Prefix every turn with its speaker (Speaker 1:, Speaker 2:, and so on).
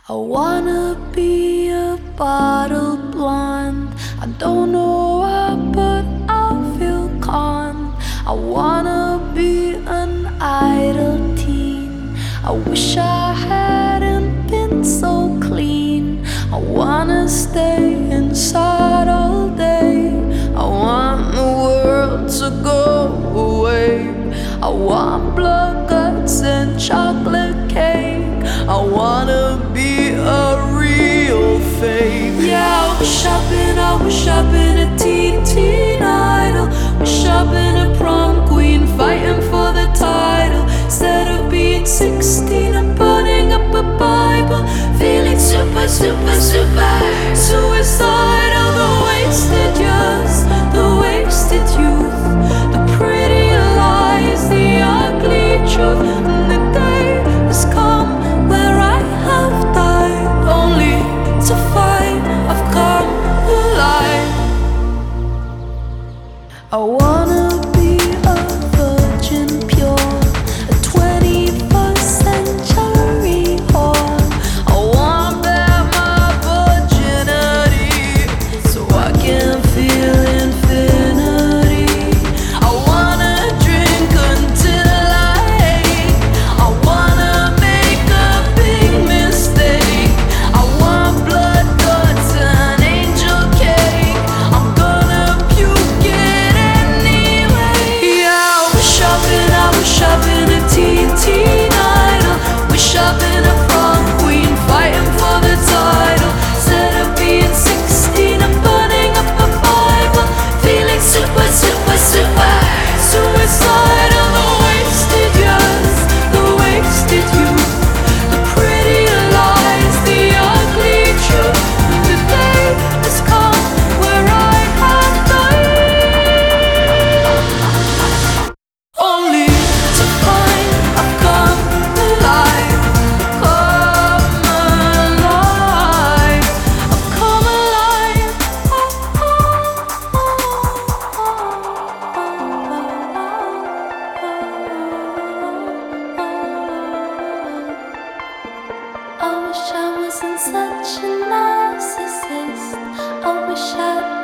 Speaker 1: I wanna be a bottle blonde. I don't know why, but I feel calm. I wanna be an idle teen. I wish I hadn't been so clean. I wanna stay inside all day. I want the world to go away. I want blood, guts, and chocolate cake. I wanna be a real fake. Yeah, I wish I've been a teen idol. Wish I've been a prom queen fighting for the title. Instead of being 16 and burning up a Bible, feeling super suicidal. The wasted years, the wasted youth, the pretty lies, the ugly truth. And the day has come where I have died, only to find I've come alive. I wanna be a virgin pure, a 21st century whore. I want back my virginity so I can feel infinity. I wanna drink until I ache. I wanna make a big mistake. I want blood, guts, and angel cake. I'm gonna puke it anyway. Yeah, I wish I've been a teen idol. Wish I've been a prom queen fighting for the title. Instead of being 16 and burning up a Bible, feeling super suicidal. The wasted years, the wasted youth, the pretty lies, the ugly truth. The day has come where I have died, only to find I've come alive. Come alive, I've come alive. I wish I wasn't such a narcissist. I wish I'd